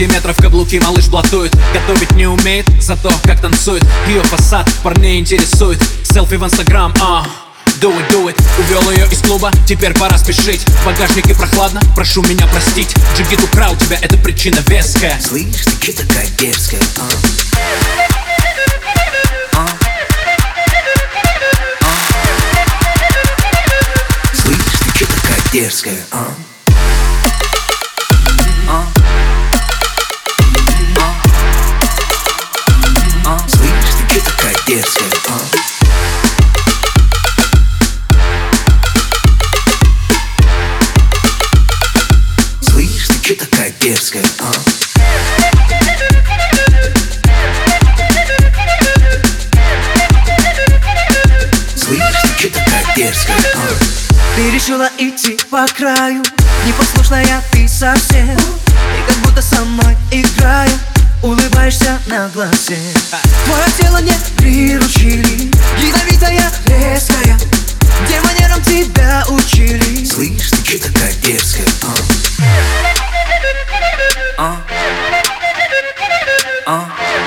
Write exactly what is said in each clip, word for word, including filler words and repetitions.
сантиметров каблуки малыш блатует. Готовить не умеет, зато как танцует. Ее фасад парней интересует. Селфи в инстаграм, а do it, do it. Увел ее из клуба, теперь пора спешить. В багажнике прохладно, прошу меня простить. Джигит украл тебя, это причина веская. Слышь, ты че такая дерзкая, а? А? А? Слышь, ты че такая дерзкая, а? А? А? А? Слышь, ты че такая дерзкая, а? Че такая дерзкая, а? Слышь, ты че такая дерзкая, а? Ты решила идти по краю, непослушная ты совсем. И как будто со мной играя, улыбаешься на глазе. Твое тело не приручили, ядовитая, резкая. Где манерам тебя учили? Слышь, ты че такая дерзкая, а? А? А?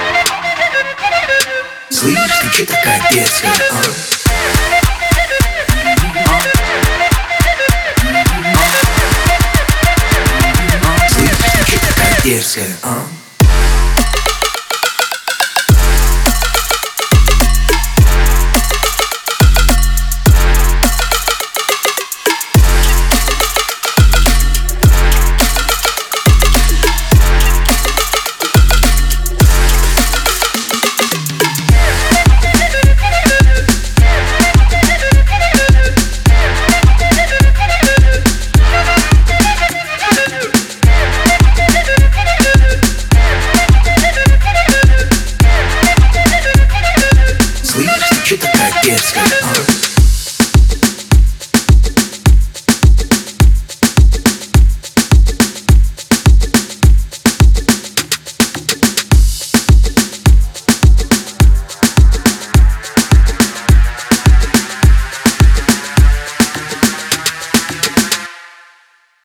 Слышь, ты че такая дерзкая, а? А? А? Слышь, ты че такая дерзкая, а?